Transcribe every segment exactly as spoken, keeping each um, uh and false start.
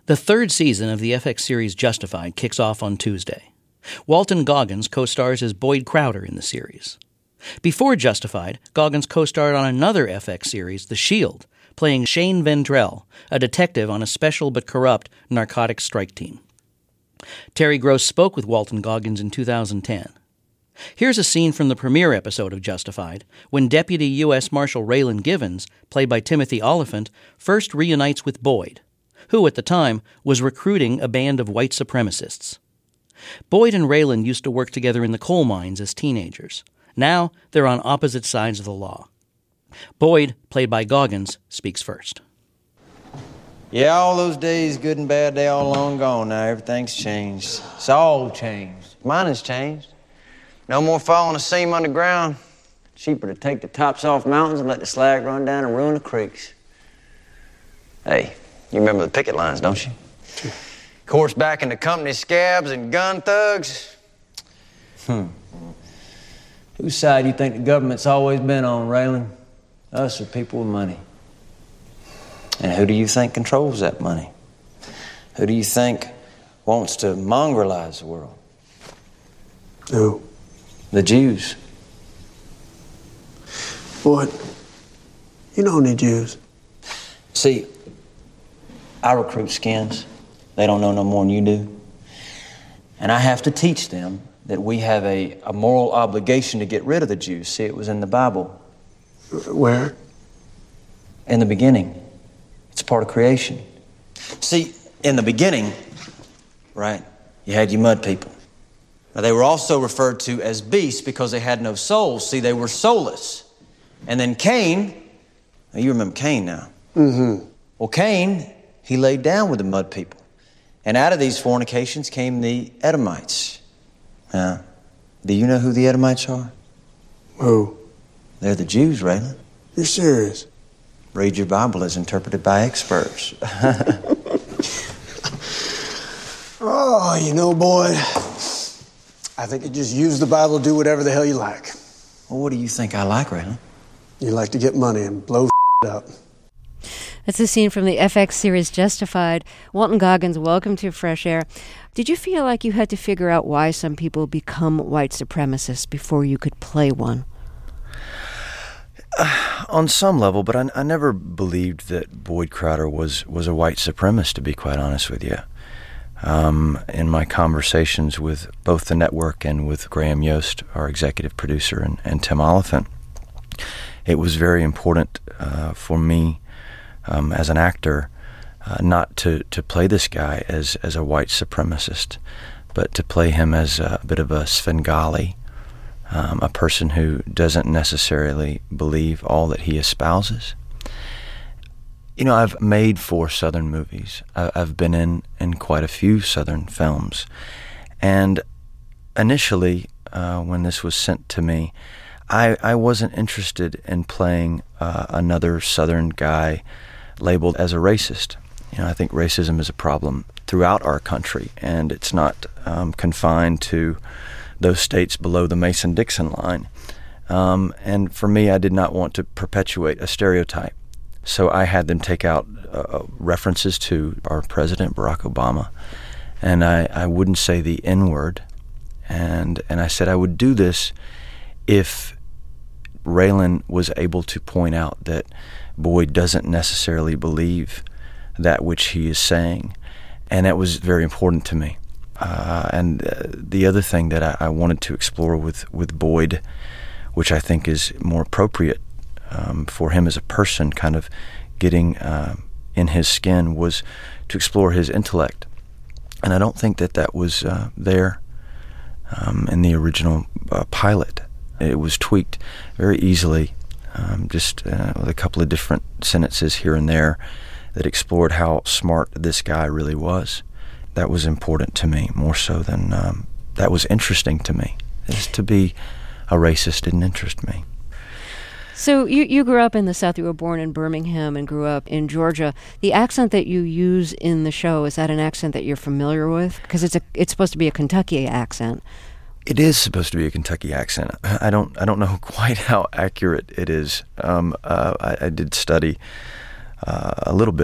The third season of the F X series Justified kicks off on Tuesday. Walton Goggins co-stars as Boyd Crowder in the series. Before Justified, Goggins co-starred on another F X series, The Shield, playing Shane Vendrell, a detective on a special but corrupt narcotics strike team. Terry Gross spoke with Walton Goggins in two thousand ten. Here's a scene from the premiere episode of Justified, when Deputy U S Marshal Raylan Givens, played by Timothy Oliphant, first reunites with Boyd, who at the time was recruiting a band of white supremacists. Boyd and Raylan used to work together in the coal mines as teenagers. Now they're on opposite sides of the law. Boyd, played by Goggins, speaks first. Yeah, all those days, good and bad, they all long gone now. Everything's changed. It's all changed. Mine has changed. No more falling a seam underground. Cheaper to take the tops off mountains and let the slag run down and ruin the creeks. Hey, you remember the picket lines, don't you? Of course, back in the company scabs and gun thugs. Hmm. Whose side do you think the government's always been on, Raylan? Us or people with money? And who do you think controls that money? Who do you think wants to mongrelize the world? Who? The Jews. Boyd, you know any Jews? See, I recruit skins. They don't know no more than you do. And I have to teach them that we have a, a moral obligation to get rid of the Jews. See, it was in the Bible. Where? In the beginning. It's part of creation. See, in the beginning, right, you had your mud people. Now, they were also referred to as beasts because they had no souls. See, they were soulless. And then Cain, now you remember Cain now. Mm-hmm. Well, Cain, he laid down with the mud people. And out of these fornications came the Edomites. Now, do you know who the Edomites are? Who? They're the Jews, Raylan. You're serious? Read your Bible as interpreted by experts. Oh, you know, Boyd, I think you just use the Bible to do whatever the hell you like. Well, what do you think I like, Raylan? You like to get money and blow up. That's a scene from the F X series Justified. Walton Goggins, welcome to Fresh Air. Did you feel like you had to figure out why some people become white supremacists before you could play one? Uh, on some level, but I, I never believed that Boyd Crowder was, was a white supremacist, to be quite honest with you. Um, in my conversations with both the network and with Graham Yost, our executive producer, and, and Tim Oliphant, it was very important uh, for me um, as an actor uh, not to, to play this guy as, as a white supremacist, but to play him as a bit of a Svengali, um, a person who doesn't necessarily believe all that he espouses. You know, I've made four Southern movies. I've been in, in quite a few Southern films. And initially, uh, when this was sent to me, I, I wasn't interested in playing uh, another Southern guy labeled as a racist. You know, I think racism is a problem throughout our country, and it's not um, confined to those states below the Mason-Dixon line. Um, and for me, I did not want to perpetuate a stereotype. So I had them take out uh, references to our president, Barack Obama, and I, I wouldn't say the N-word. And, and I said I would do this if Raylan was able to point out that Boyd doesn't necessarily believe that which he is saying. And that was very important to me. Uh, and uh, the other thing that I, I wanted to explore with, with Boyd, which I think is more appropriate um, for him as a person, kind of getting uh, in his skin, was to explore his intellect. And I don't think that that was uh, there um, in the original uh, pilot. It was tweaked very easily, um, just uh, with a couple of different sentences here and there that explored how smart this guy really was. That was important to me, more so than um, that was interesting to me. Is to be a racist didn't interest me. So you, you grew up in the South. You were born in Birmingham and grew up in Georgia. The accent that you use in the show, is that an accent that you're familiar with? Because it's a it's supposed to be a Kentucky accent. It is supposed to be a Kentucky accent. I don't I don't know quite how accurate it is. Um, uh, I, I did study uh, a little bit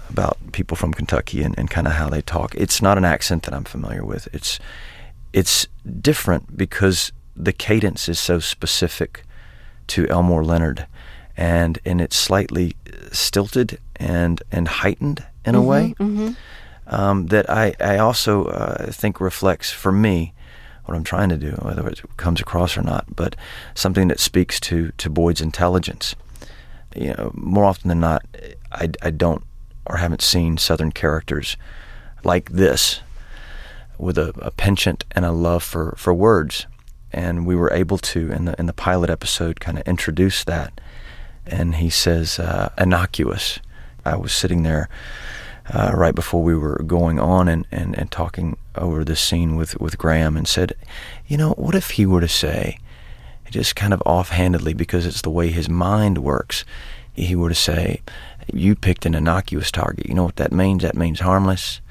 about people from Kentucky and, and kind of how they talk. It's not an accent that I'm familiar with. It's it's different because the cadence is so specific to Elmore Leonard, and and it's slightly stilted and and heightened in a Mm-hmm, way mm-hmm. um, that I I also uh, think reflects for me what I'm trying to do, whether it comes across or not, but something that speaks to to Boyd's intelligence. You know, more often than not, I, I don't or haven't seen Southern characters like this, with a, a penchant and a love for, for words. And we were able to, in the in the pilot episode, kind of introduce that. And he says, uh, innocuous. I was sitting there uh, right before we were going on and, and, and talking over this scene with, with Graham, and said, you know, what if he were to say, just kind of offhandedly, because it's the way his mind works, he were to say, you picked an innocuous target. You know what that means? That means harmless.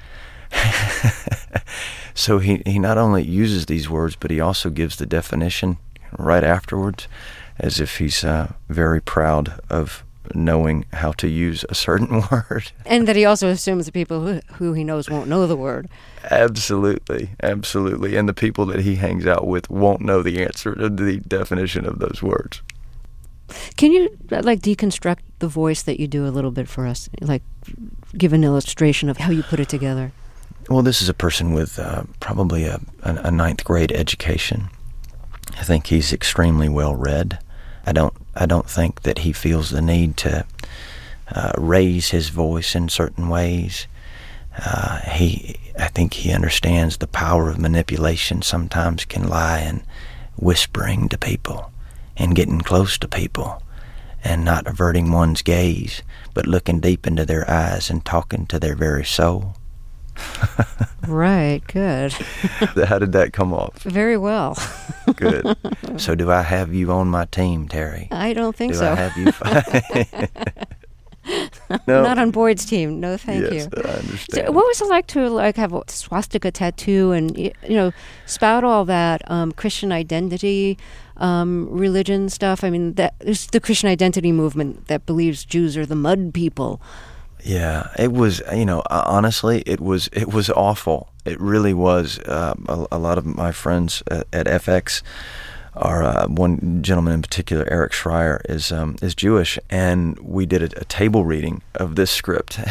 So he, he not only uses these words, but he also gives the definition right afterwards, as if he's uh, very proud of knowing how to use a certain word. And that he also assumes the people who, who he knows won't know the word. Absolutely, absolutely. And the people that he hangs out with won't know the answer to the definition of those words. Can you, like, deconstruct the voice that you do a little bit for us? Like, give an illustration of how you put it together. Well, this is a person with uh, probably a, a, a ninth grade education. I think he's extremely well read. I don't I don't think that he feels the need to uh, raise his voice in certain ways. Uh, he I think he understands the power of manipulation sometimes can lie in whispering to people and getting close to people and not averting one's gaze, but looking deep into their eyes and talking to their very soul. Right, good. How did that come off? Very well. Good. So do I have you on my team, Terry? I don't think do so. I have you? Fi- no. Not on Boyd's team. No, thank yes, you. I understand. So what was it like to like have a swastika tattoo and y- you know spout all that um, Christian identity, um, religion stuff? I mean, that there's the Christian identity movement that believes Jews are the mud people. Yeah, it was, you know, honestly, it was it was awful. It really was. Uh, a, a lot of my friends at, at F X are, uh, one gentleman in particular, Eric Schreier, is um, is Jewish, and we did a, a table reading of this script.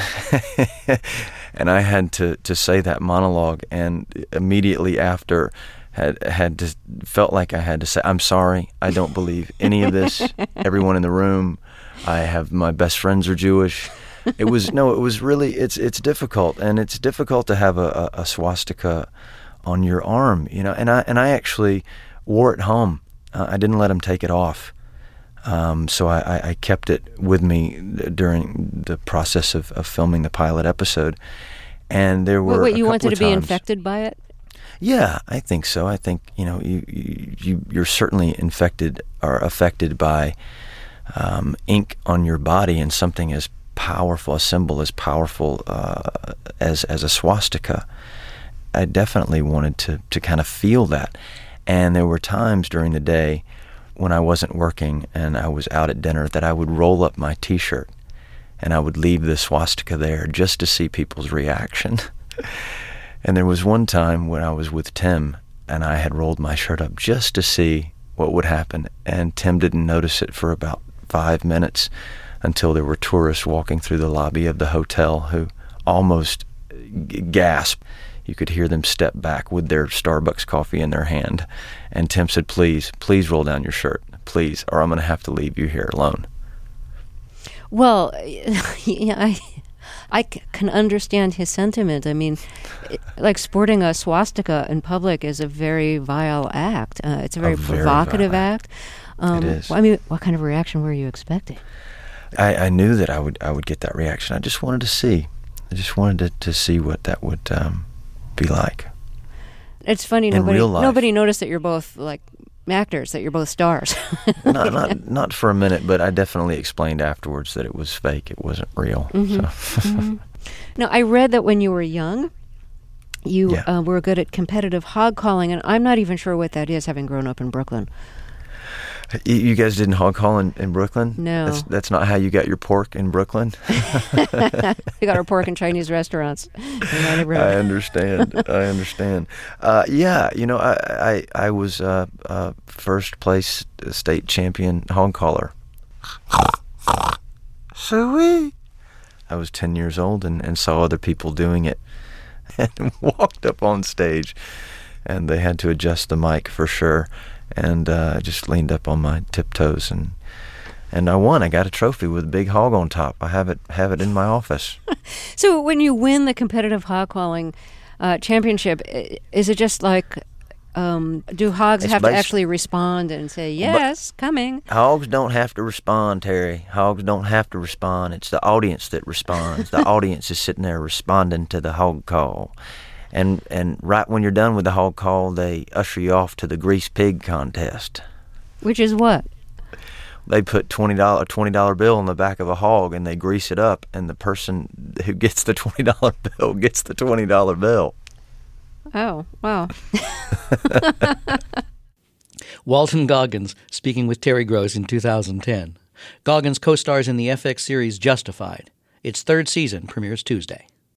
And I had to, to say that monologue, and immediately after had had to, felt like I had to say, I'm sorry, I don't believe any of this. Everyone in the room, I have, my best friends are Jewish. It was no. It was really. It's it's difficult, and it's difficult to have a, a, a swastika on your arm, you know. And I and I actually wore it home. Uh, I didn't let him take it off, um, so I, I, I kept it with me during the process of, of filming the pilot episode. And there were. Wait, wait you a wanted to of be times, infected by it? Yeah, I think so. I think you know you you, you you're certainly infected or affected by um, ink on your body, and something as powerful, a symbol as powerful uh, as as a swastika. I definitely wanted to to kind of feel that. And there were times during the day when I wasn't working and I was out at dinner that I would roll up my T-shirt and I would leave the swastika there just to see people's reaction. And there was one time when I was with Tim and I had rolled my shirt up just to see what would happen, and Tim didn't notice it for about five minutes until there were tourists walking through the lobby of the hotel who almost g- gasped. You could hear them step back with their Starbucks coffee in their hand. And Tim said, please, please roll down your shirt, please, or I'm going to have to leave you here alone. Well, yeah, I, I c- can understand his sentiment. I mean, it, like sporting a swastika in public is a very vile act. Uh, it's a very, A very provocative vile act. Um, It is. well, I mean, what kind of reaction were you expecting? I, I knew that I would I would get that reaction. I just wanted to see. I just wanted to, to see what that would um, be like. It's funny, In nobody real life. nobody noticed that you're both like actors, that you're both stars. not, not not for a minute, but I definitely explained afterwards that it was fake. It wasn't real. Mm-hmm. So. mm-hmm. Now, I read that when you were young, you Yeah. uh, were good at competitive hog calling, and I'm not even sure what that is, having grown up in Brooklyn. You- You guys didn't hog haul in, in Brooklyn? No. That's, that's not how you got your pork in Brooklyn? We got our pork in Chinese restaurants. in my neighborhood. I understand. I understand. Uh, yeah, you know, I I, I was uh, uh, first place state champion hog caller. Sweet. I was ten years old and, and saw other people doing it and walked up on stage, and they had to adjust the mic for sure. And uh, I just leaned up on my tiptoes and and I won. I got a trophy with a big hog on top. I have it have it in my office. So when you win the competitive hog calling uh, championship, i- is it just like, um, do hogs It's have to basi- actually respond and say, yes, coming? Hogs don't have to respond, Terry. Hogs don't have to respond. It's the audience that responds. The audience is sitting there responding to the hog call. And and right when you're done with the hog call, they usher you off to the grease pig contest. Which is what? They put twenty dollar a twenty dollar bill on the back of a hog and they grease it up, and the person who gets the twenty dollar bill gets the twenty dollar bill. Oh, wow. Walton Goggins speaking with Terry Gross in two thousand ten. Goggins co-stars in the F X series Justified. Its third season premieres Tuesday.